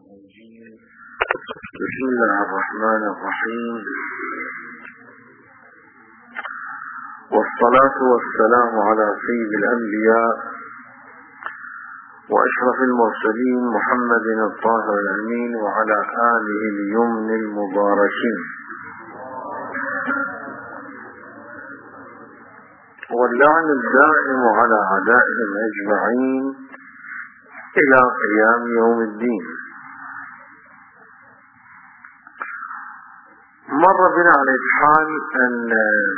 بسم الله الرحمن الرحيم، والصلاة والسلام على سيد الأنبياء وأشرف المرسلين محمد الطاهر الأمين وعلى آله اليمن المباركين، واللعن الدائم على أعدائهم أجمعين إلى قيام يوم الدين. مر بنا على الحال أن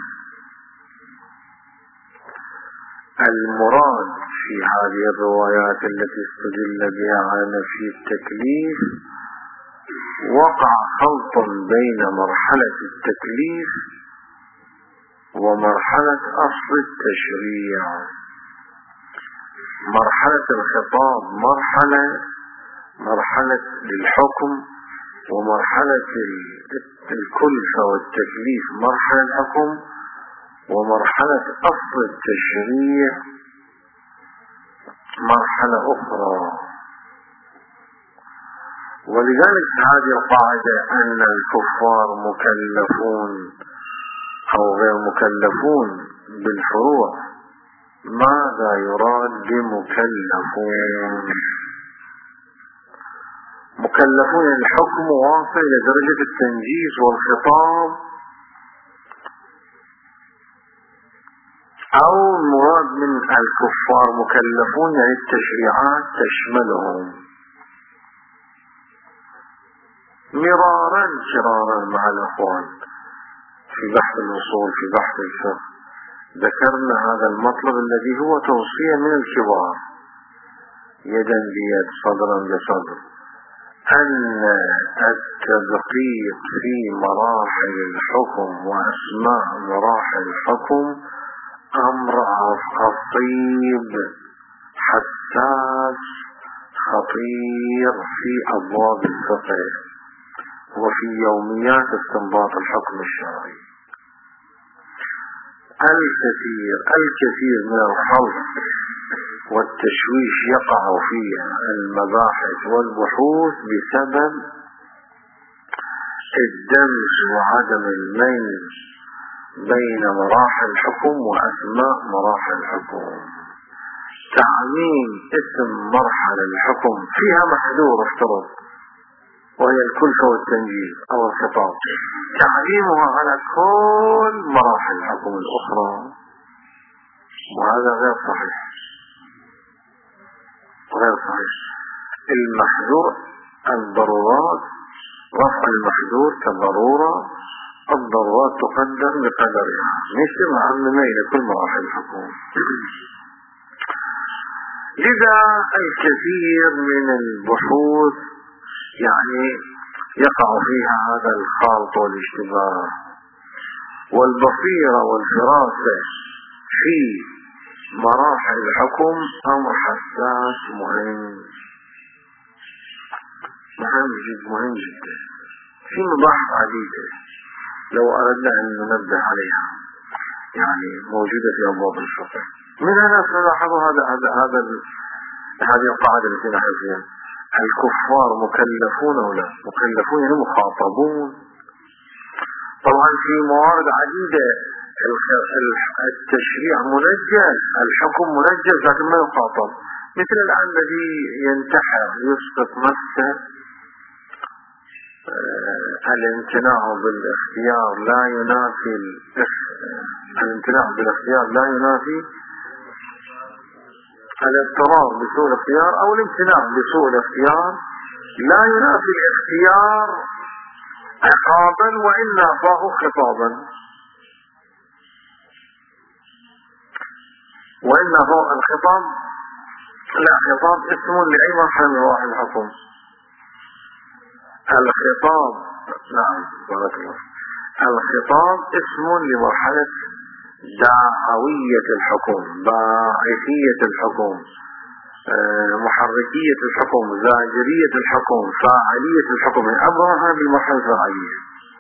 المراد في هذه الروايات التي استدل بها على نفي التكليف وقع خلط بين مرحلة التكليف ومرحلة أصل التشريع. مرحلة الخطاب مرحلة للحكم، ومرحلة الكلفة والتكليف مرحلة الحكم، ومرحلة أصل التشريع مرحلة أخرى. ولذلك هذه القاعدة أن الكفار مكلفون أو غير مكلفون بالفروع. ماذا يراد بمكلفون؟ مكلفون الحكم واصل إلى درجة التنجيز والخطاب، أو المراد من الكفار مكلفون يعني التشريعات تشملهم. مرارا شرارا مع الأخوان في بحث الوصول في بحث الفقه ذكرنا هذا المطلب الذي هو توصية من الكبار يدا بيد صدرا بصدر، أن التدقيق في مراحل الحكم وأسماء مراحل الحكم أمر عصيب حساس خطير في أبواب الفقه وفي يوميات استنباط الحكم الشرعي. الكثير من الخلط والتشويش يقع فيها المباحث والبحوث بسبب الدمج وعدم الميز بين مراحل الحكم وأسماء مراحل الحكم. تعميم اسم مرحلة الحكم فيها محذور افترض وهي الكلفة والتنجيز أو الخطاب، تعميمها على كل مراحل الحكم الأخرى، وهذا غير صحيح. المحذور الضرورات، رفع المحذور كضرورة، الضرورات تقدر بقدرها، مثل معممة إلى كل مراحل الحكم. لذا الكثير من البحوث يعني يقع فيها هذا الخلط والاشتباه، والبصيرة والفراسة في مراحل الحكم أمر حساس مهم جدا في مباحث عديدة لو أردنا أن ننبه عليها يعني موجودة في أبواب الفقه. من هنا سنلاحظوا هذه القاعدة التي نحن فيها: الكفار مكلفون أو لا؟ مكلفون يعني مخاطبون. طبعا في موارد عديدة التشريع منجز، الحكم منجز لكن ما يخاطب، مثل الآن الذي ينتحر يسقط نفسه، الامتناع بالاختيار لا ينافي الاضطرار بسوء الاختيار، أو الامتناع بسوء الاختيار لا ينافي الاختيار عقابا وإن نافاه خطابا. وإن هو الخطاب لا خطاب اسم لأي مرحلة من مراحل الحكم. الخطاب نعم بارك الله. الخطاب اسم لمرحلة دعوية الحكم، باعثية الحكم، محركية الحكم، زاجرية الحكم، فاعلية الحكم. أبرها بالمرحلة الفاعلية.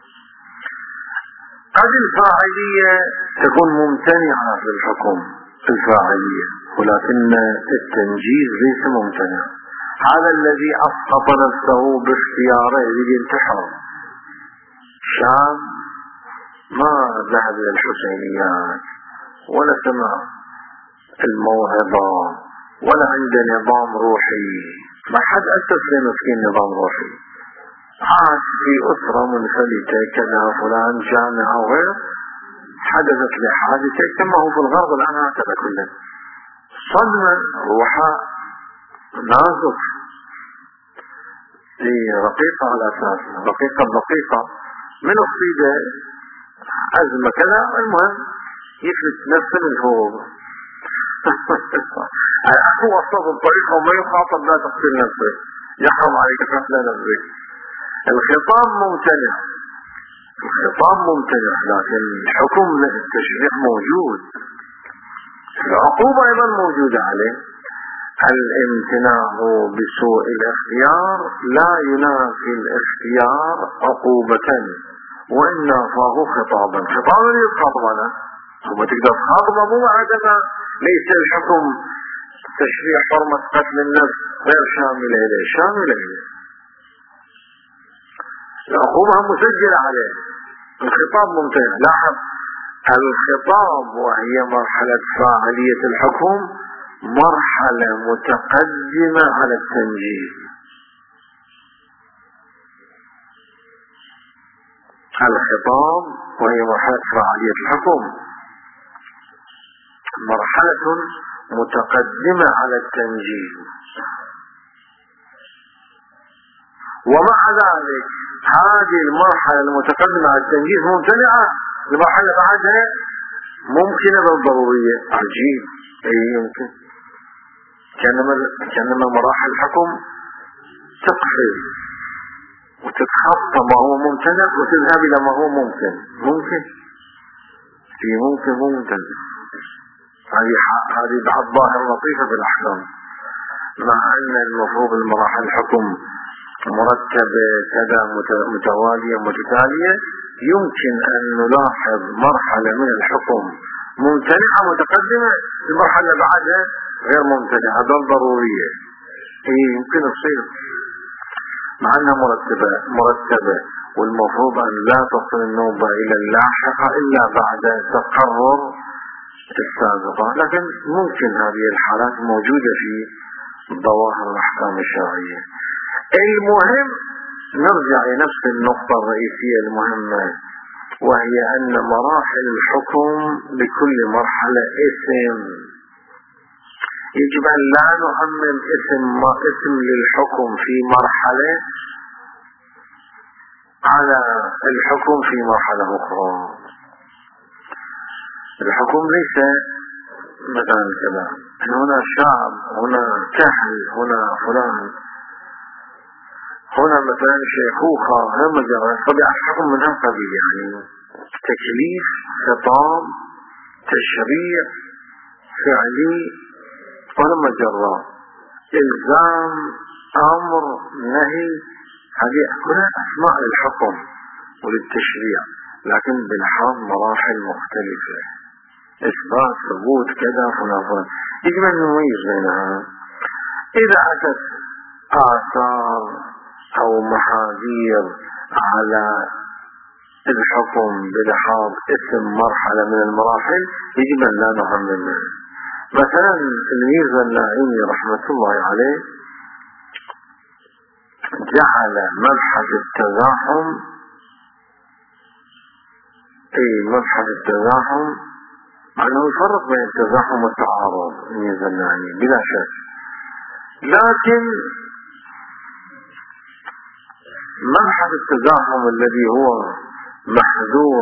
هذه الفاعلية تكون ممتنعة في الحكم الفاعلية، ولكن التنجيز ليس ممتنع. هذا الذي أسقط نفسه باختياره ينتحر. شاب ما ذهب للحسينيات ولا سمع الموعظة ولا عنده نظام روحي، ما حد أسس لمسكين نظام روحي، عاش في أسرة منفلتة كذا فلان جامعة وغير، حدثت له حادثة كما هو في الغرب الآن هكذا كله صدمة روحه نازف رقيقة على أساس رقيقة من الصيدة أزمة كذا، المهم يفلت نفسه من فوق هو وسط الطريقة وما يخاطب لا تقتل نفسك، يحرم عليك قتل نفسك. الخطاب ممتنع لكن الحكم التشريع موجود، العقوبة أيضا موجودة عليه. الامتناع بسوء الاختيار لا ينافي الاختيار عقوبة، وإن نافاه خطابا يتخاطب أنا ثم تقدر تخاطب أبو معدنا. ليس الحكم تشريع حرمة قتل النفس غير شاملة إليه، العقوبة مسجلة عليه، الخطاب ممتنع. لاحظ الخطاب وهي مرحلة فاعلية الحكم مرحلة متقدمة على التنجيز. الخطاب وهي مرحلة فاعلية الحكم مرحلة متقدمة على التنجيز، ومع ذلك هذه المرحلة المتقدمة على التنجيز ممتنعة. المرحلة بعدها ممكنة بالضرورية. عجيب، أي يمكن كأنما مراحل الحكم تقفل وتتخطى ما هو ممتنع وتذهب إلى ما هو ممكن. هذه بعض ظاهرة لطيفة في الأحكام، مع أن المفروض المراحل الحكم مرتبة كذا متوالية متتالية، يمكن أن نلاحظ مرحلة من الحكم ممتنعة متقدمة، المرحلة بعدها غير ممتنعة، هذا ضرورية. يمكن تصير مع أنها مرتبة والمفروض أن لا تصل النوبة إلى اللاحقة إلا بعد تقرر السابقة، لكن ممكن هذه الحالات موجودة في ظواهر الأحكام الشرعية. المهم نرجع لنفس النقطة الرئيسية المهمة، وهي أن مراحل الحكم لكل مرحلة اسم. يجب أن لا نعمم اسم للحكم في مرحلة على الحكم في مرحلة أخرى. الحكم ليس مثلا كذا هنا شعب، هنا كهل، هنا فلان، هنا مثلا شيخوخة، هم مجرد طبيعة الحكم من هالقبيل، يعني تكليف، خطاب، تشريع، فعلي، ولا مجرى إلزام، أمر، نهي، هذه كلها أسماء للحكم وللتشريع، لكن بلحاظ مراحل مختلفة، إثبات، ثبوت، كذا فلان. يجب أن نميز بينها. إذا أتت آثار أو محاذير على الحكم بلحاظ اسم مرحلة من المراحل يجب أن لا نعممها. مثلا الميرزا الناعمي رحمة الله عليه جعل مبحث التزاحم أنه يفرق بين التزاحم والتعارض. الميرزا الناعمي بلا شك، لكن مبحث التزاحم الذي هو محذور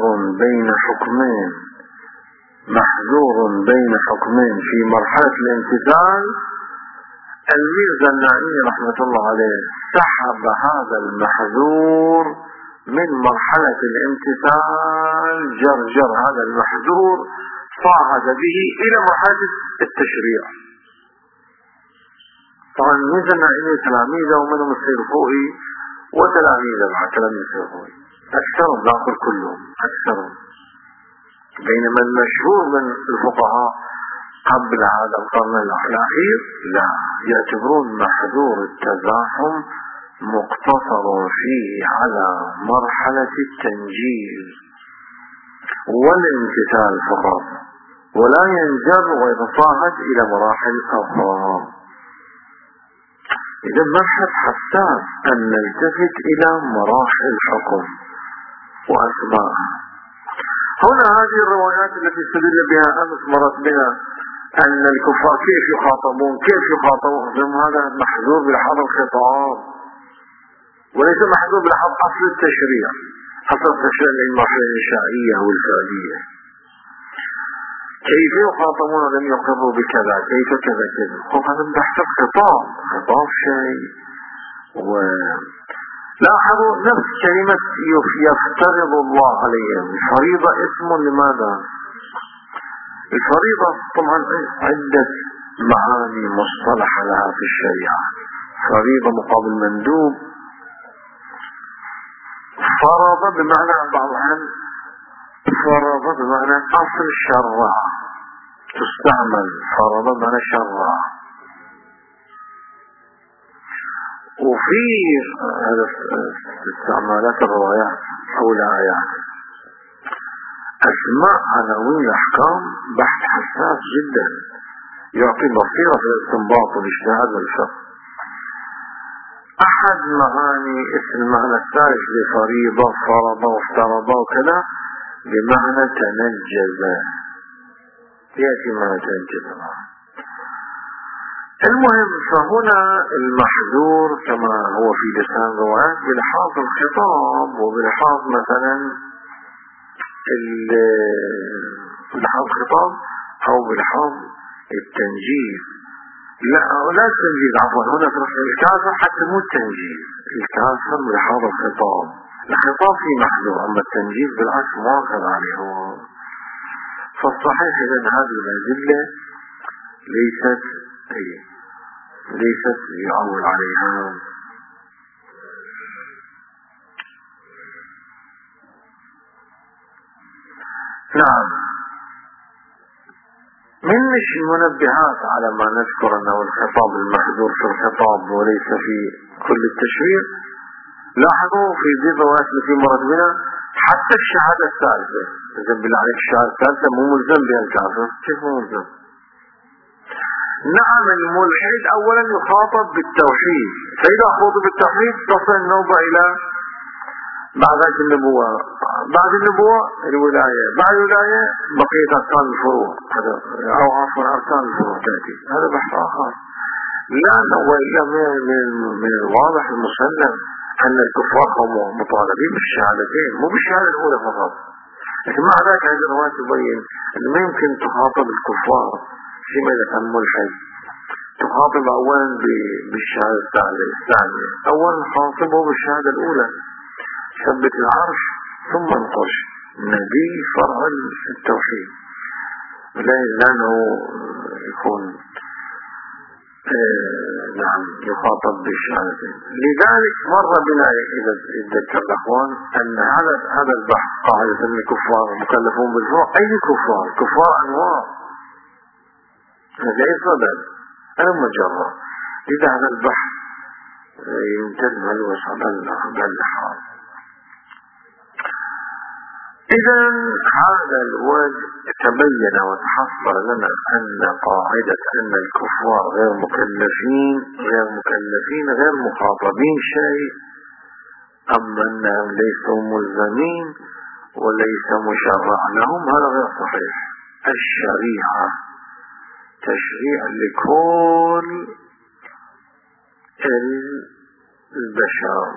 بين حكمين في مرحلة الامتثال، الميرزا الناعمي رحمة الله عليه سحب هذا المحذور من مرحلة الامتثال، جرجر هذا المحذور صعد به إلى مرحلة التشريع. طبعا الميرزا الناعمي تلاميذه ومنهم السيرفوئي وتلاميذه بعد تلاميذ السيرفوئي أكثرهم، لا أقول كلهم، أكثرهم. بينما المشهور من الفقهاء قبل هذا القرن الأخير لا، يعتبرون محذور التزاحم مقتصر فيه على مرحلة التنجيل والامتثال فقط، ولا ينجر ويتصاعد إلى مراحل أخرى. إذا مبحث حساس أن نلتفت إلى مراحل الحكم وأسمائها. هنا هذه الروايات التي استدل بها أمس مرت بنا أن الكفار كيف يخاطبون هذا محذور بلحاظ الخطاب، وليس محذور بلحاظ أصل التشريع، أصل التشريع للمرحلة الإنشائية والفعلية. كيف يخاطبون لم يقروا بكذا، كيف كذا كذا. هذا بحث خطاب شيء. ولاحظوا نفس كلمة يفترض الله عليهم. الفريضة اسم لماذا؟ الفريضة طبعا عدة معاني مصطلحة لها في الشريعة. فريضة مقابل مندوب، فرض بمعنى بعضها فرض بمعنى أصل شرع، تستعمل فرض بمعنى شرع. وفي هذا استعمالات الروايات أو الآيات أسماء عناوين الأحكام بحث حساس جدا، يعطي بصيرة في الاستنباط والاجتهاد والفقه. أحد معاني اسم المعنى الثالث لفريضة فرض وافترض وكذا بمعنى تنجز، يأتي معنى تنجز. المهم فهنا المحذور كما هو في لسان الروايات بلحاظ الخطاب وبلحاظ مثلا بلحاظ الخطاب أو بلحاظ التنجيز. لا التنجيز عفوا، هنا في الكافر حتى مو التنجيز، الكافر بلحاظ الخطاب. الخطاب في محذور، أما التنجيز بالعكس مؤاخذ عليه. فالصحيح إذن هذه الأدلة ليست يعول عليها. نعم، من المنبهات على ما نذكر أنه الخطاب المحذور في الخطاب وليس في كل التشريع. لاحظوا في ذي الروايات التي مرت بنا حتى الشهادة الثالثة، إذا بالله عليك الشهادة الثالثة مو ملزم بها الكافر. كيف مو ملزم؟ نعم، الملحد أولا يخاطب بالتوحيد، فإذا خاطب بالتوحيد تصل النوبة إلى بعد النبوة، بعد النبوة الولاية، بعد الولاية بقية أركان الفروع، أو عفوا أركان الفروع تأتي. هذا بحث آخر. لا، وإلا من الواضح المسلم أن الكفار هم مطالبين بالشهادتين، مو بالشهادة الأولى فقط. لكن مع ذلك هذه الرواية تبين أنه ما يمكن تخاطب الكفار فيما إذا كان ملحد، تخاطب أولا بالشهادة الثانية. أولا خاطبه بالشهادة الأولى، ثبت العرش ثم انقش نبي فرع التوحيد، لأنه يكون نعم يخاطب بالشهادتين. لذلك مر بنا إذا يتذكر الأخوان أن هذا البحث قاعدة أن الكفار مكلفون بالفروع. أي كفار؟ كفار أنواع، ليس بدل أنا مجرد. إذا هذا البحث يمتد بالوسط باللحاظ. إذا هذا الوجه تبين وتحصل لنا أن قاعدة أن الكفار غير مكلفين غير مخاطبين شيء، أما أنهم ليسوا ملزمين وليس مشرع لهم، هذا غير صحيح. الشريعة تشريع لكل البشر،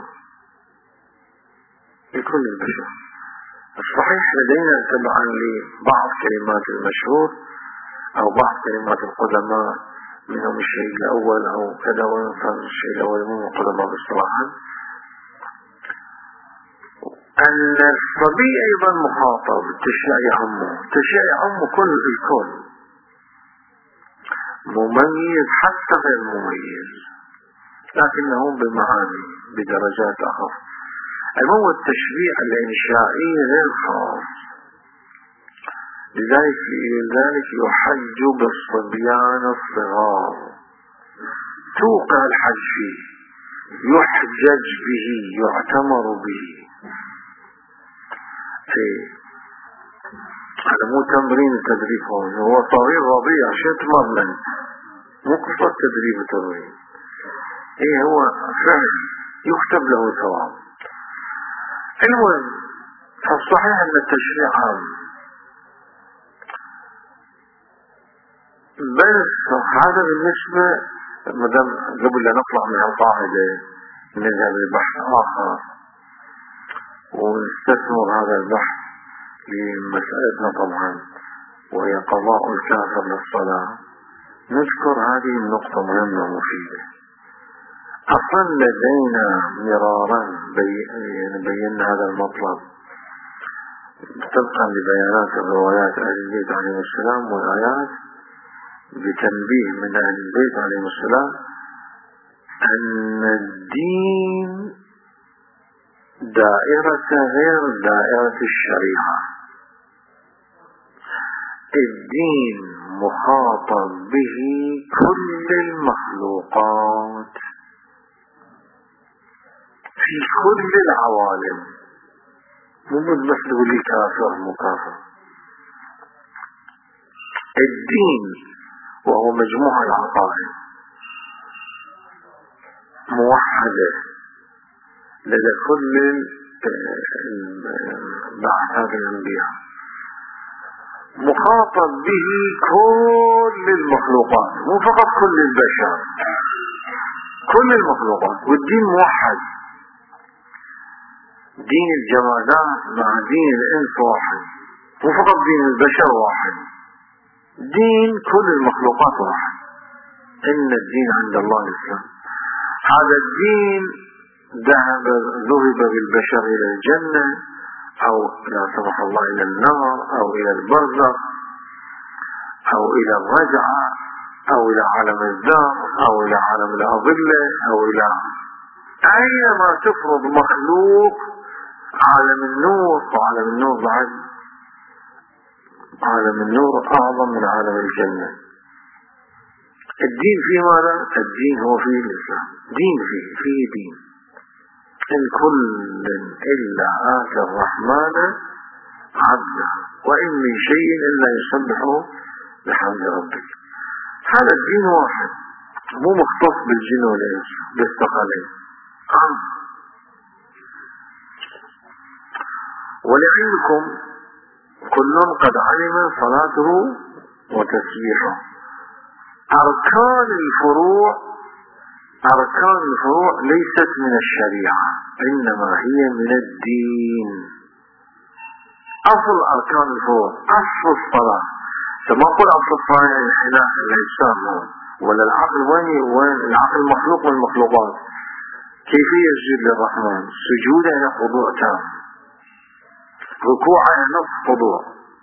لكل البشر. الصحيح لدينا تبعا لبعض كلمات المشهور أو بعض كلمات القدماء، منهم الشيء الأول أو كذا، وينفذ الشيء الأول من القدماء باصطلاحا، أن الصبي أيضا مخاطب. تشريع يعم كل الكل، مميز حتى غير مميز، لكنه بمعاني بدرجات أخف. المهم التشريع الإنشائي غير خاص، لذلك يحج بالصبيان الصغار، توقع الحج فيه، يحجج به، يعتمر به. هذا مو تمرين تدريب، هو صغير رضيع شو تمرن، مو قصة تدريب وتمرين. هو فعل يكتب له ثواب. المهم فالصحيح ان التشريع عام، بس هذا بالنسبة مدام قبل لا نطلع من القاعدة نذهب لبحث آخر ونستثمر هذا البحث لمسألتنا طبعا، وهي قضاء الكافر للصلاة. نذكر هذه النقطة مهمة ومفيدة. أصلا لدينا مرارا بينا هذا المطلب طبقا لبيانات الروايات أهل البيت عليهم السلام والآيات، بتنبيه من أهل البيت عليهم السلام أن الدين دائرة غير دائرة الشريعة. الدين مخاطب به كل المخلوقات في كل العوالم، مو بس تقول لي كافر مو كافر. الدين وهو مجموع العقائد موحدة لدى كل بعثات الأنبياء، مخاطب به كل المخلوقات، مو فقط كل البشر، كل المخلوقات. والدين موحد، دين الجمادات مع دين الإنس واحد، مو فقط دين البشر واحد، دين كل المخلوقات واحد. إن الدين عند الله الإسلام. هذا الدين ذهب بالبشر إلى الجنة أو لا سمح الله إلى النار أو إلى البرزخ أو إلى الرجعة أو إلى عالم الذر أو إلى عالم الأظلة أو إلى أينما تفرض مخلوق. عالم النور، وعالم النور بعد عالم النور أعظم من عالم الجنة. الدين فيه ماذا؟ الدين هو فيه الإسلام، دين فيه دين. إن كل إلا آتى الرحمن عبدا وإن من شيء إلا يسبح بحمد ربك. هذا الدين واحد، مو مختص بالجن والإنس بالثقلين. ولعلمكم كل قد علم صلاته وتسبيحه. أركان الفروع ليست من الشريعة، إنما هي من الدين. أصل أركان الفروع أصل الصلاة. كما قل أصل الصلاة يعني حلاء الإجسام ولا العقل. وين العقل مخلوق من المخلوقات. كيف يسجد للرحمن؟ سجود إلى خضوع تام، ركوع إلى نصف خضوع.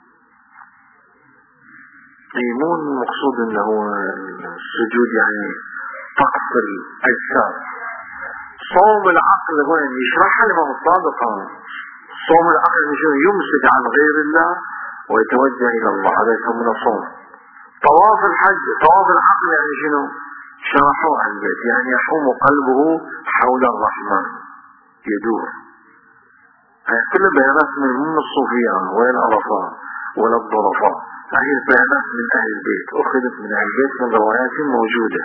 مو المقصود انه السجود يعني طقس الاجسام. صوم العقل وين يشرحها الامام الصادق. صوم العقل يمسك عن غير الله ويتوجه الى الله، هذا يسمونه صوم. طواف الحج، طواف العقل يعني شنو؟ شرحوا عن البيت، يعني يحوم قلبه حول الرحمن يدور. هي كل بيانات من الصوفية وين العرفاء ولا الظرفاء. هذه البيانات من أهل البيت، أخذت من أهل البيت من روايات موجودة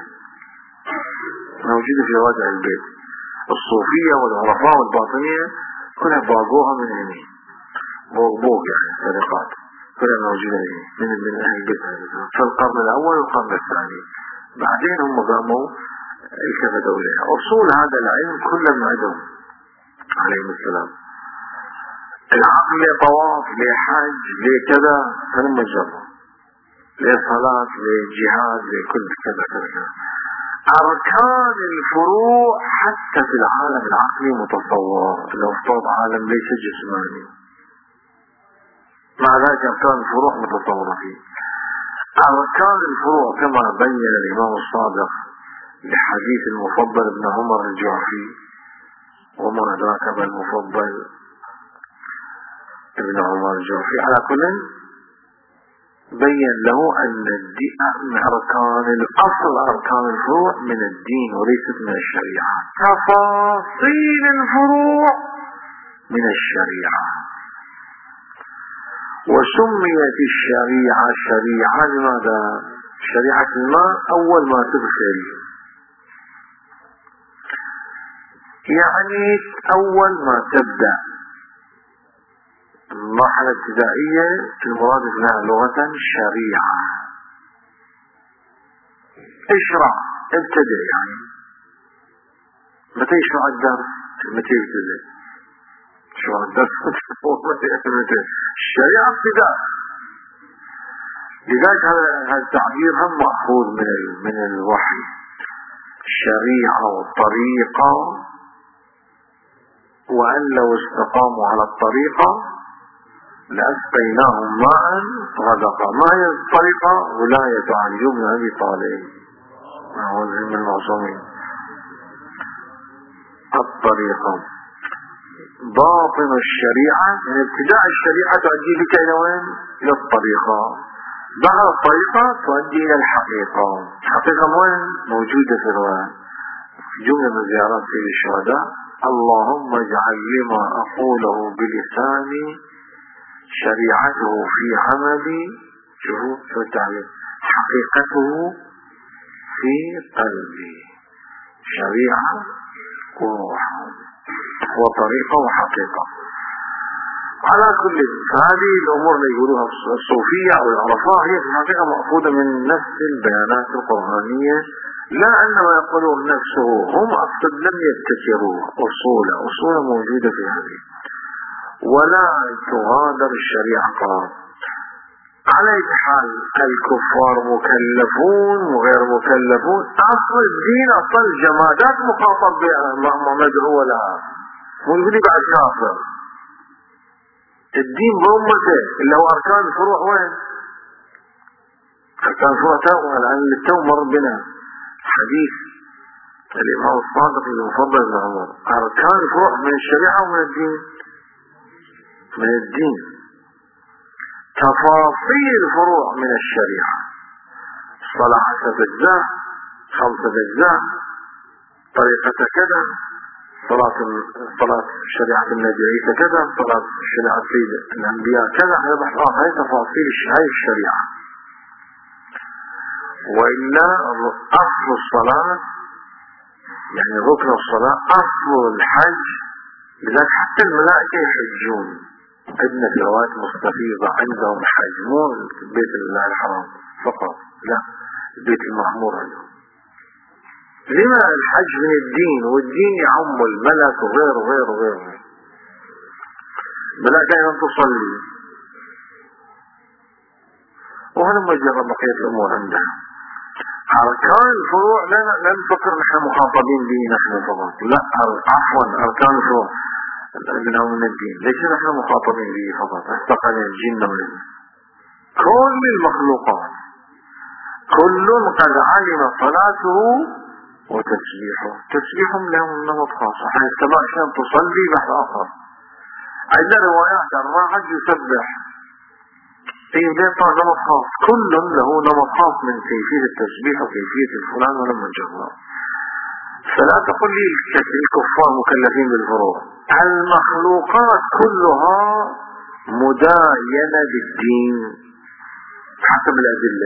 في روايات أهل البيت. الصوفية والعرفاء والباطنية كلها باقوها من هنا، بوق يعني سرقات كلها موجودة من أهل البيت في القرن الأول والقرن الثاني. بعدين هم قاموا التفتوا إليها. أصول هذا العلم كلها من عندهم عليهم السلام. العقل لطواف لحج لكذا فلم يجروا، لصلاة لجهاد لكل كذا كذا. أركان الفروع حتى في العالم العقلي متصور، لو افترض عالم ليس جسماني مع ذلك أركان الفروع متصورة فيه. أركان الفروع كما بين الإمام الصادق لحديث المفضل ابن عمر الجعفي، وما أدراك ما المفضل ابن عمر الجعفي. على كل بين له أن أركان الأصل أركان الفروع من الدين وليست من الشريعة، تفاصيل الفروع من الشريعة. وسميت الشريعة شريعة لماذا؟ شريعة الماء أول ما تدخل، يعني أول ما تبدأ المرحلة الابتدائية المراد لها لغة شريعة. اشرع، ابتدئ، يعني متى يشرع الدرس؟ متى يبتدئ؟ شرع الدرس الشريعة ابتداء. لذلك هذا التعبير هم مأخوذ من الوحي. الشريعة والطريقة، وأن لو استقاموا على الطريقة لأسقيناهم ماء غدقا. ما هي الطريقة؟ ولاية علي بن أبي طالب وهو من المعصومين. الطريقة باطن الشريعة، من ابتداء الشريعة تؤدي بك إلى وين؟ إلى الطريقة. بعد الطريقة تؤدي إلى الحقيقة. الحقيقة وين؟ موجودة في جملة من زيارات سيد الشهداء: اللهم اجعل لما أقوله بلساني شريعته في عملي، شوفوا التعبير، حقيقته في قلبي. شريعة وروح وطريقة وحقيقة. على كل، فهذه الأمور اللي يقولوها الصوفية أو العرفاء هي في الحقيقة مأخوذة من نفس البيانات القرآنية، لا أن ما يقولون نفسه هم أصلا لم يبتكروا أصول موجودة في هذه، ولا تغادر الشريعة قرار. على أي حال الكفار مكلفون وغير مكلفون. أصل الدين أصل الجمادات مخاطب بها مدعو لها، ونقول بعد كافر. الدين بأمته اللي هو أركان الفروع وين؟ أركان الفروع الآن للتو مر بنا حديث الإمام الصادق المفضل بن عمر: أركان الفروع من الشريعة ومن الدين؟ من الدين. تفاصيل الفروع من الشريعة. الصلاة 10 أجزاء، 5 أجزاء، طريقة كذا، صلاة شريعة النبي عيسى كذا، صلاة شريعة سيد الأنبياء كذا. هذا بحث آخر، هي تفاصيل هاي الشريعة. وإلا أصل الصلاة، يعني ركن الصلاة، أصل الحج. لذلك حتى الملائكة يحجون. عندنا في روايات مستفيضة عندهم حج، مو بيت الله الحرام فقط، لا، البيت المعمور عندهم. لما الحج من الدين، والدين يعم الملك وغيره وغيره وغيره. الملائكة أيضا تصلي، وهذا ما جرى بقية الأمور عندها. أركان الفروع لا نفكر نحن مخاطبين به نحن فقط، لا، عفوا، أركان الفروع منهم من الدين، ليس نحن مخاطبين به فقط. استقل الجن والإنس، كل المخلوقات، كل قد علم صلاته وتسبيحه. تسبيحهم لهم نمط خاص. حين السماء عشان تصلي بحث آخر. عندنا روايات الراعد يسبح، في بيت نمط خاص، كل له نمط خاص من كيفية التسبيح وكيفية الفلان ولما جرى. فلا تقل لي الكفار مكلفين بالفروع. المخلوقات كلها مداينة بالدين حسب الأدلة.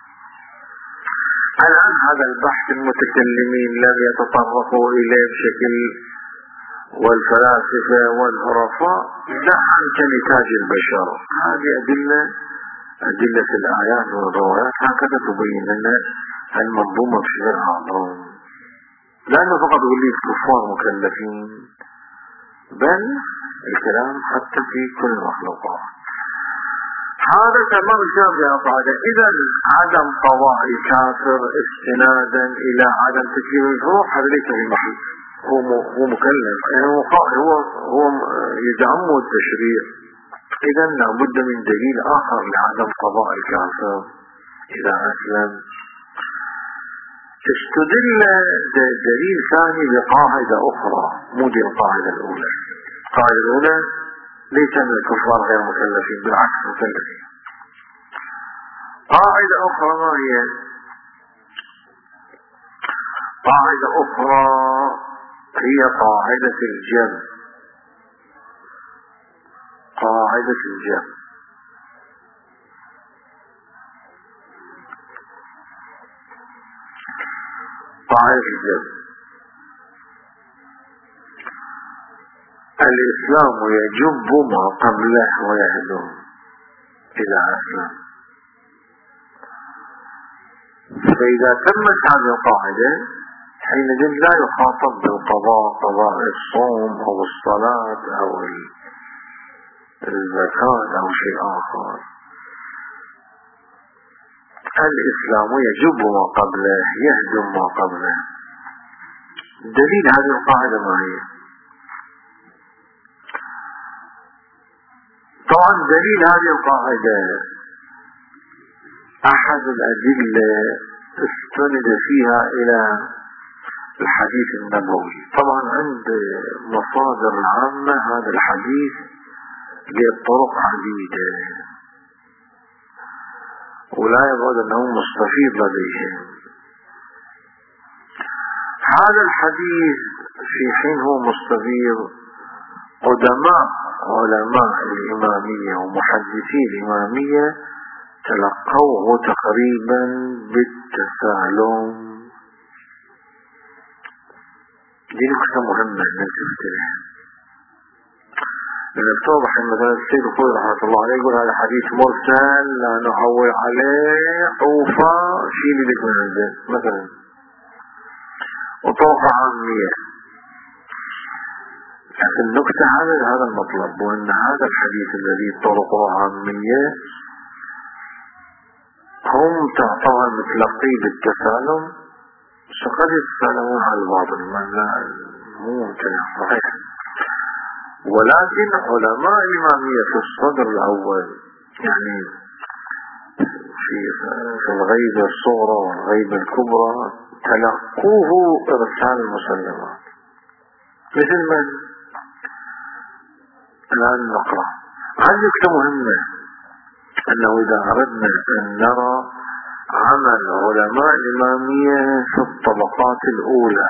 الآن هذا البحث المتكلمين لم يتطرقوا إليه بشكل، والفلاسفة والعرفاء لا عن كنتاج البشر. هذه أدلة الآيات والروايات هكذا تبين لنا المنظومة بشكل أعظم. لأنه فقط يقول لي الكفار مكلفين، بل الكلام حتى في كل المخلوقات. هذا تمرجع بأطاعته. إذا عدم قضاء الكافر استنادا إلى عدم تكليف الفروع هذا ليس في محل. هو مكلف، يعني هو يدعم التشريع. إذا لابد من دليل آخر لعدم قضاء الكافر إذا أسلم. استدل دليل ثاني بقاعدة أخرى، مو دي القاعدة الأولى. القاعدة الأولى ليس من الكفار غير مكلفين، بالعكس مكلفين. قاعدة أخرى ما هي؟ قاعدة أخرى هي قاعدة الجمع. قاعدة الجمع. قاعدة الجمع. الإسلام يجب ما قبله ويهدم إلى أسلام. فإذا تمت هذه القاعدة حينئذ لا يخاطب بالقضاء، قضاء الصوم أو الصلاة أو الزكاة أو شيء آخر. الإسلام يجب ما قبله يهدم ما قبله. دليل هذه القاعدة ما هي؟ طبعا دليل هذه القاعدة أحد الأدلة استند فيها إلى الحديث النبوي. طبعا عند مصادر العامة هذا الحديث بطرق عديدة ولا يبعد أنه مستفيض لديهم. هذا الحديث في حين هو مستفيض قدماء علماء الإمامية ومحدثي الإمامية تلقوه تقريبا بالتسالم. دي نقطة مهمة نلتفت لها، لأن بتوضح مثلا السيد الخوي رحمة الله عليه يقول هذا حديث مرسل لا نعول عليه عوفا شيلي لك من عنده مثلا وطوقع عامية. لكن النقطة هذا المطلب، وأن هذا الحديث الذي طرقه عامية هم طبعا متلقي بالتسالم، فقد يتسالمون على الباطل مو ممتنع صحيح. ولكن علماء الإمامية في الصدر الأول يعني في الغيبة الصغرى والغيبة الكبرى تلقوه إرسال المسلمات. مثل من الآن نقرأ. هذه نقطة مهمة، أنه إذا أردنا أن نرى عمل علماء الإمامية في الطبقات الأولى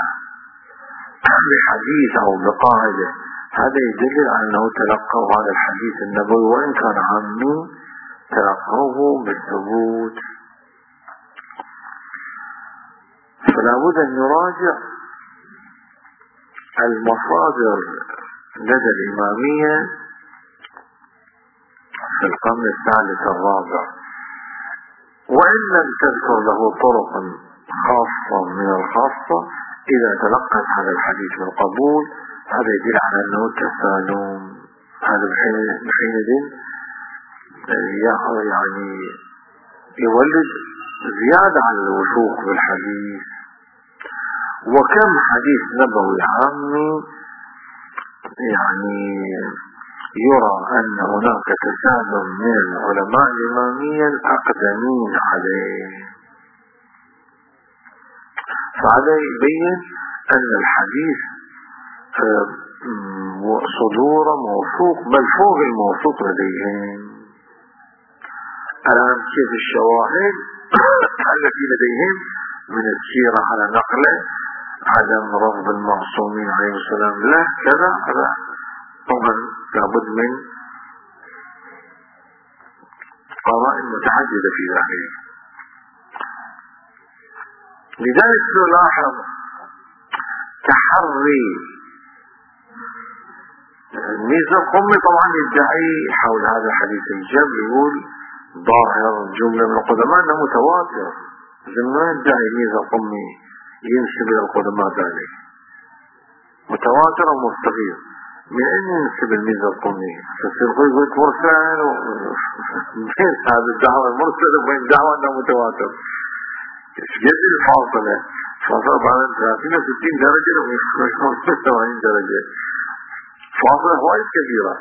بحديث أو بقاعدة، هذا يدل على أنه تلقوا هذا الحديث النبوي وإن كان عامي تلقوه بالثبوت. فلا بد أن نراجع المصادر لدى الإمامية في القرن الثالث الرابع، وإن لم تذكر له طرق خاصة من الخاصة إذا تلقت هذا الحديث بالقبول هذا يدل على أنه تسالم. هذا بحينئذ يعني يولد زيادة عن الوثوق بالحديث. وكم حديث نبوي عامي يعني يرى أن هناك تسالم من العلماء الإمامية الأقدمين عليه. فهذا يبين أن الحديث صدور موثوق بل فوق الموثوق لديهم. الآن كيف الشواهد التي لديهم من السيرة على نقله عدم رفض المعصومين عليه السلام له كذا، هذا طبعا لابد من قرائن متعددة في ذلك. لذلك نلاحظ تحري ميزة القمي طبعا يدعي حول هذا الحديث الجم، يقول ظاهر جملة من القدماء أنه متواتر. ما يدعي ميزة القمي ينسب إلى القدماء ذلك متواتر أو مستفيض. من أين ينسب الميزة القمي؟ فسير يقول مرسل بين هذا الدعوة المرسل وبين دعوة أنه متواتر ايش قد الفاصلة؟ فاصلة بعد 30-60 درجة أو 85 درجة، فاصلة وايد كبيرة.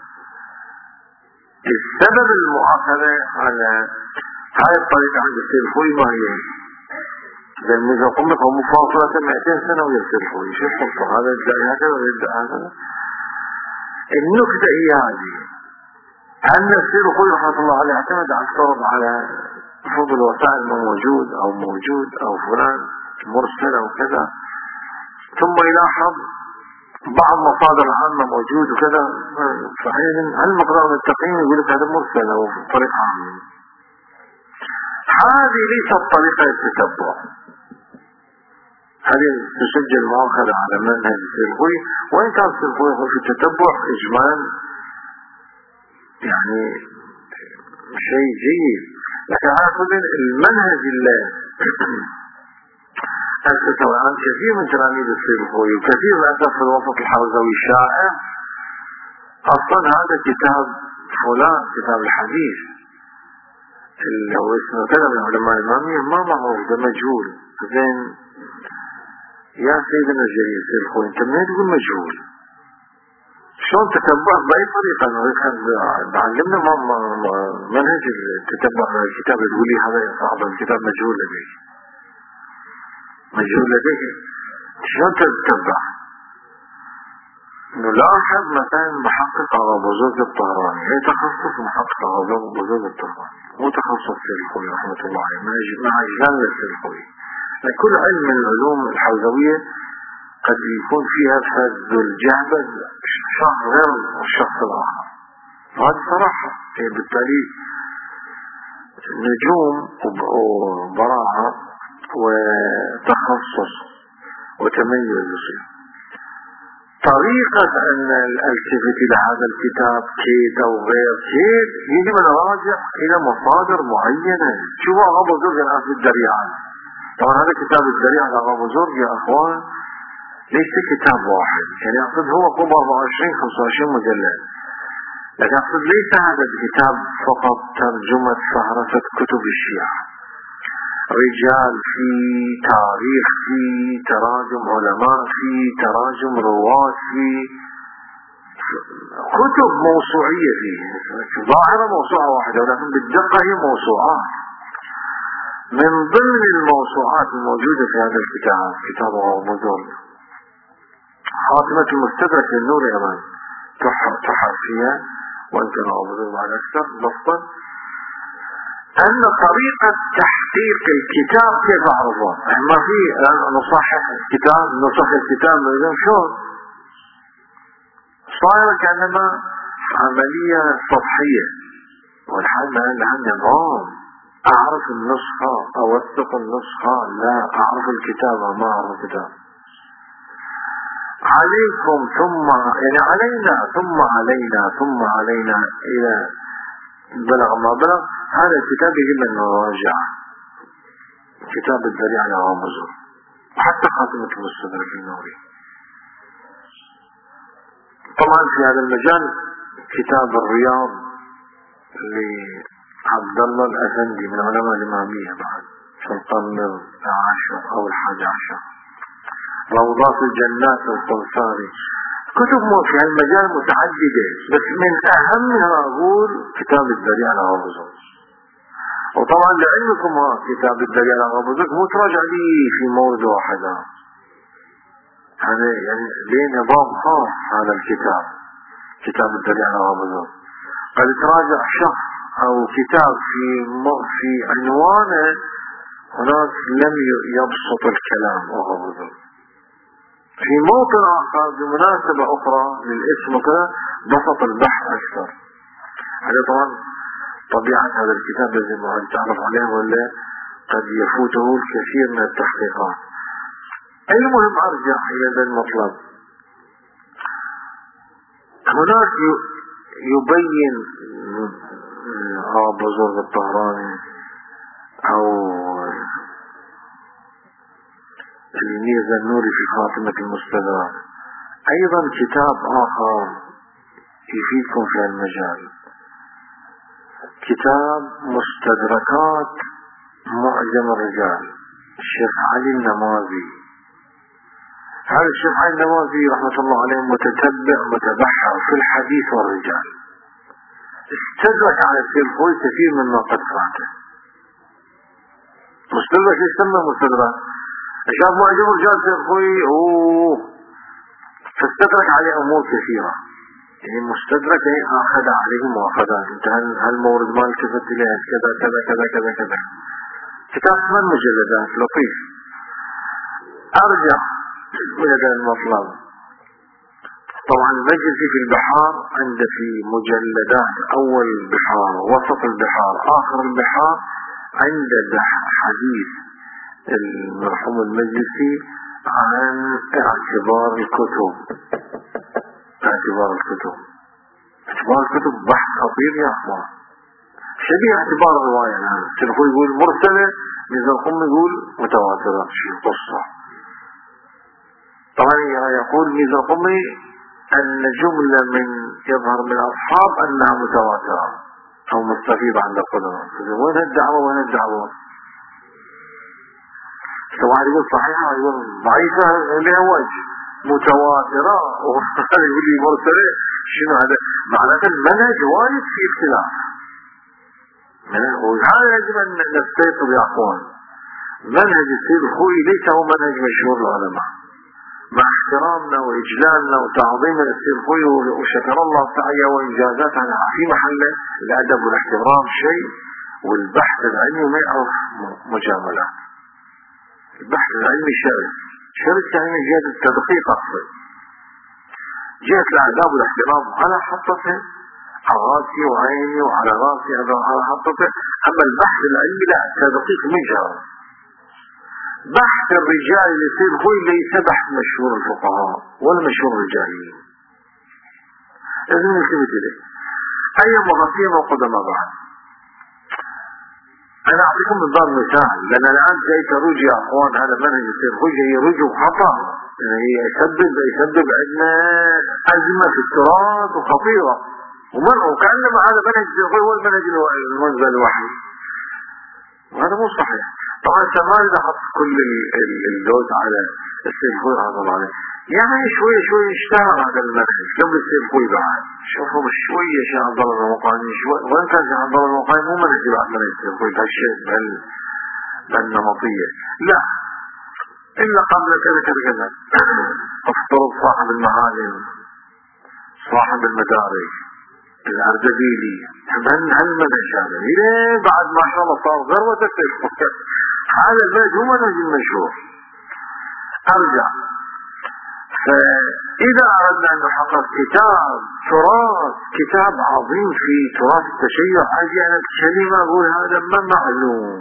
السبب المؤاخذة على هاي الطريقة عند السيد الخوي ما هي؟ إذا الميزة القمي فهو مفاصلة 200 سنة ويا السيد الخوي، شو القصة؟ هذا يدعي هكذا ويدعي هكذا. النكتة هي هذه، أن السيد الخوي رحمة الله عليه اعتمد أكثر على تحفظ الوسائل ما موجود أو موجود أو فلان مرسل أو كذا، ثم يلاحظ بعض مصادر عامة موجود وكذا، فحين هل مقدار من التقييم يقول لك هذا مرسل أو طريقة عامة. هذه ليست طريقة التتبع، هذه تسجل مؤخرا على منهج السلفوي، وإن كان السلفوي في التتبع إجمال يعني شيء جيد، لكن على كل المنهج اللي أسسه عن كثير من تلاميذ السلفوي وكثير للأسف في الوسط الحوزوي الشائع، أصلا هذا كتاب فلان كتاب الحديث اللي هو اسمه كذا من علماء الإمامية ما معروف، ده مجهول. زين يا سيدنا الجليل السلفوي انت منين تقول مجهول؟ شلون تتبع بأي طريقة؟ علمنا منهج التتبع الكتاب، تقول لي هذا صعب الكتاب مجهول لديك، مجهول لديك شلون تتبع؟ نلاحظ مثلا محقق أبو زرق الطهراني، هي تخصص محقق أبو زرق الطهراني، مو تخصص السلفوي رحمة الله عليه، مع إجلال السلفوي. كل علم من العلوم الحوزوية قد يكون فيها فذ الجهبذ شخص غير الشخص الآخر، وهذا صراحة. بالتالي نجوم وبراعة وتخصص وتميز يصير. طريقة أن الالتفت إلى هذا الكتاب كيد أو غير كيد يجب أن نراجع إلى مصادر معينة. شوفوا أبو زرق الآن في الدريعة، طبعا هذا كتاب الدريعة أبو زرق يا أخوان ليس كتاب واحد، يعني أقصد هو قم 24-25 مجلد، لكن أقصد ليس هذا الكتاب فقط ترجمة فهرسة كتب الشيعة، رجال في تاريخ، في تراجم علماء، في تراجم رواة، في كتب موسوعية فيه، ظاهرة موسوعة واحدة ولكن بالدقة هي موسوعات. من ضمن الموسوعات الموجودة في هذا الكتاب كتاب أبو زرق خاتمة المستدرك للنور أمان تحف فيها، وإن كان أبو زرق على أكثر ضبطا، أن طريقة تحقيق الكتاب كيف أعرفها؟ ما في نصحح الكتاب، نصح الكتاب شلون صايرة كأنما عملية سطحية، والحال ما لها نظام. أعرف النسخة، أوثق النسخة، لا أعرف الكتابة، ما أعرف الكتاب. عليكم ثم يعني علينا ثم علينا ثم علينا إلى بلغ ما بلغ هذا الكتاب يجب أن نراجع كتاب الدريعة على أبو زرق، حتى خاتمة المستدرك النوري. طبعا في هذا المجال كتاب الرياض لعبد الله الأفندي من علماء الإمامية بعد في القرن العاشر أو 11، روضات الجنات القنصاري، كتب في هالمجال متعددة، بس من أهمها أقول كتاب الدريعة على أبو زرق. وطبعا لعلمكم كتاب الدريعة على أبو زرق مو تراجع لي في مورد واحدة، هذا يعني ليه نظام خاص. هذا الكتاب كتاب الدريعة على أبو زرق قد تراجع شخص أو كتاب في عنوانه هناك لم يبسط الكلام أبو زرق، في موطن آخر بمناسبة أخرى للاسم وكذا بسط البحث أكثر. هذا طبعا طبيعة هذا الكتاب الذي ما تعرف عليه ولا قد يفوته الكثير من التحقيقات. المهم أرجع إلى ذا المطلب. هناك يبين أبو زرق الطهراني أو الميرزا النوري في خاتمة المستدرك أيضا كتاب آخر يفيدكم في المجال، كتاب مستدركات معجم الرجال الشيخ علي النمازي. هذا الشيخ علي النمازي رحمة الله عليه متتبع متبحر في الحديث والرجال، استدرك على السلفوي كثير مما قد فاته. مستدرك يسمى مستدرك، شاف معجم الرجال سلفوي فاستدرك عليه أمور كثيرة، يعني مستدرك أخذ عليه مؤاخذات. انت هالمورد ما التفت إليه كذا كذا كذا كذا كذا. كتاب 8 مجلدات لطيف. أرجع إلى المطلب. طبعا المجلسي في البحار عنده في مجلدات أول البحار وسط البحار آخر البحار عنده حديث المرحوم المجلسي عن اعتبار الكتب. اعتبار الكتب بحث خطير يا أخوان، شبيه اعتبار الرواية. الآن تلفون يقول مرسلة، ميزان القمي يقول متواترة. شيء قصة. طبعا يقول ميزان القمي أن جملة من يظهر من الأصحاب أنها متواترة أو مستفيضة عند القدماء. وين الدعوة وين الدعوة؟ واحد يقول صحيحة يقول ضعيفة لها وجه، متواترة وهذا يقول لي مرسلة. شنو هذا؟ معناته المنهج وايد في اختلاف. وهذا يجب أن نستيقظ يا أخوان. منهج السيد الخوئي ليس هو منهج مشهور العلماء، مع احترامنا وإجلالنا وتعظيمنا للسيد الخوئي وشكر الله سعيه وإنجازاته في محله. الأدب والاحترام شيء، والبحث العلمي ما يعرف مجاملات. البحث العلمي شرط يعني من جهة التدقيق أصلا، جهة الآداب والاحترام على حطته، على راسي وعيني وعلى راسي على حطته. أما البحث العلمي لا، تدقيق مجرد. بحث الرجال اللي يصير خوي ليس بحث مشهور الفقهاء ولا مشهور الرجاليين. لازم نلتفت إليه. أي مغطية وقدماء بعد. أنا أعطيكم من باب مثال، لأن الآن جاي تروج يا أخوان هذا منهج يصير خوي جاي يروج خطأ، يعني يسبب عندنا أزمة في التراث وخطيرة وكأنما هذا منهج يصير خوي هو المنهج المنزل الوحي، وهذا مو صحيح. طبعا سمال إذا حط كل اللوز على السيد خوي رحمه الله عليه، يعني شوي اشتهر هذا المنهج قبل السيد خوي بعد. شوفوا شوية شيخ عبد الله المقاني وين كان شيخ عبد الله المقاني مو منهج بعد منهج السيد خوي بهالشيء بهالنمطية، لا إلا قبل كذا افترض صاحب المعالم صاحب المدارج الأردبيلي هالمنهج هذا ليه بعد ما شاء الله صار ذروة السيد. هذا المنهج هو منهج المشهور. أرجع، فإذا أردنا أن نحقق كتاب تراث، كتاب عظيم في تراث التشيع، أجي أنا الكلمة أقول هذا ما معلوم.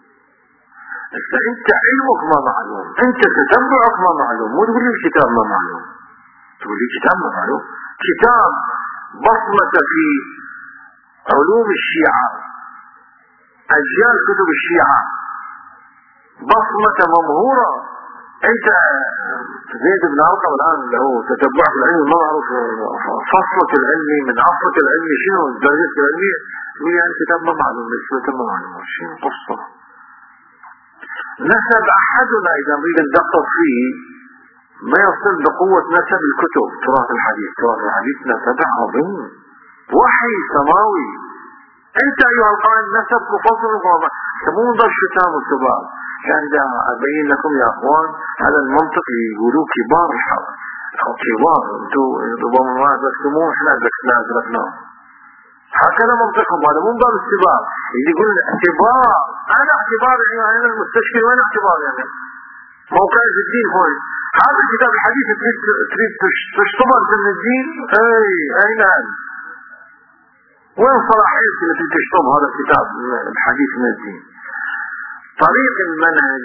أنت علمك ما معلوم، أنت تتبعك ما معلوم، مو تقول لي الكتاب ما معلوم، تقول لي كتاب ما معلوم. كتاب بصمة في علوم الشيعة، أجيال كتب الشيعة بصمة ممهورة. أنت زيد بن أرقم الآن له تتبع في العلم ما معروف فصلة العلمي من عصرة العلمي شنو درجة العلمية، تقول يعني كتاب ما معلوم نسبة ما معلوم. شنو قصة؟ نسب أحدنا إذا نريد ندقق فيه ما يصل بقوة نسب الكتب. تراث الحديث نسب عظيم، وحي سماوي. أنت أيها القائل نسب مفصل وواضح، مو ضل شتام والسباب. كان دا أبين لكم يا أخوان هذا المنطق يقولوه كبار الحق أو كبار، أنتوا ربما ما أدركتموه إحنا أدركناه. هكذا منطقهم، هذا مو باب السباب. يقول اعتبار، أنا اعتبار يعني أنا المستشكل وين اعتبار يعني موقع الدين هون. هذا كتاب الحديث تريد تشتبر من الدين، أين وين صلاحيتك التي تشتبه هذا الكتاب الحديث من الدين؟ طريق المنهج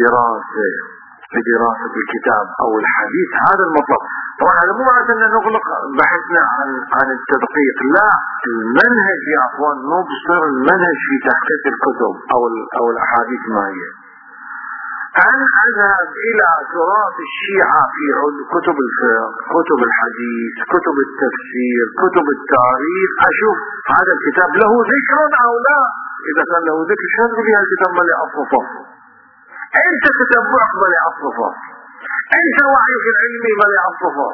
لدراسة الكتاب أو الحديث هذا المطلب. طبعا هذا مو معنى أن نغلق بحثنا عن التدقيق، لا، المنهج يا أخوان مو بصير المنهج في تحقيق الكتب أو الأحاديث ما هي. أن أذهب إلى تراث الشيعة في كتب الفقه، كتب الحديث، كتب التفسير، كتب التاريخ، أشوف هذا الكتاب له ذكر أو لا. إذا كان له ذكر شو تقول لي الكتاب ملي أصل فصل؟ أنت تتبعك ملي أصل فصل، أنت وعيك العلمي ملي أصل فصل.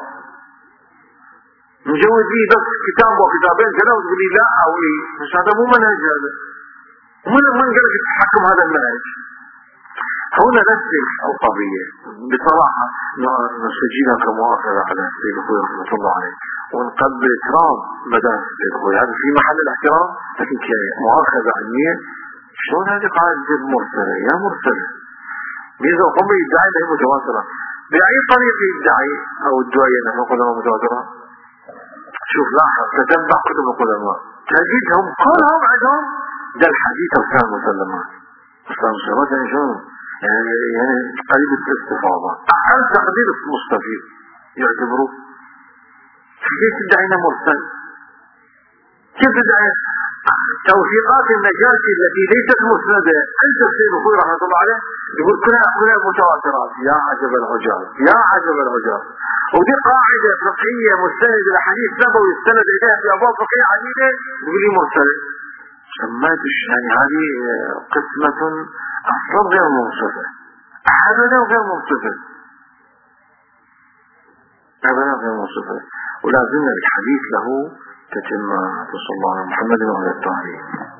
نجوز لي بس كتاب وكتابين كذا وتقول لي لا أو إيه، مش هذا مو منهج. هذا من قالك تتحكم هذا المنهج؟ هنا نفس القضية بصراحة نسجلها كمؤاخذة على السيد الخوي رحمة الله عليه، ونقبل احترام مدارس السيد الخوي، هذا في محل الاحترام، لكن كمؤاخذة علمية شلون هذه قاعدة مرسلة؟ يا مرسلة ميزة وقم يدعي انها متواترة، بأي طريقة يدعي أو الدعاء أنها قدماء متواترة؟ شوف لاحظ تتبع كتب القدماء تجدهم كلهم عندهم ده الحديث أركان مسلمات، أركان مسلمات يعني شنو؟ يعني قريب الاستفاضة، أقل تقدير مستفيد يعتبروه. كيف تدعينا مرسل؟ كيف تدعي توثيقات النجاشي التي ليست مسندة أنت السيد الخوي رحمة الله عليه يقول كلها متواترات؟ يا عجب العجاب، يا عجب العجاب. ودي قاعدة فقهية مستندة لحديث نبوي يستند إليها في أبواب فقهية عديدة تقول لي مرسلة. سميتش يعني هذه قسمة أصلا غير منصفة، أبدا غير منصفة، أبدا غير منصفة. ولازم الحديث له تتم. صلى الله على محمد وعلى الطاهرين.